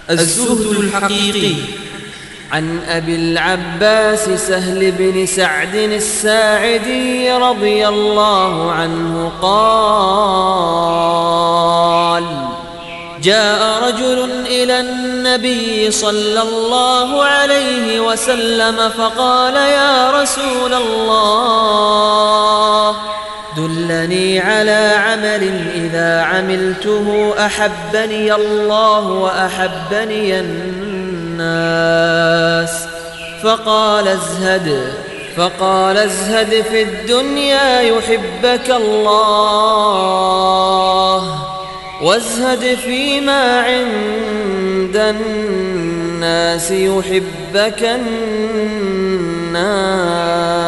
الزهد الحقيقي. عن أبي العباس سهل بن سعد الساعدي رضي الله عنه قال: جاء رجل إلى النبي صلى الله عليه وسلم فقال: يا رسول الله، دلني على عمل إذا عملته أحبني الله وأحبني الناس. فقال ازهد في الدنيا يحبك الله، وازهد فيما عند الناس يحبك الناس.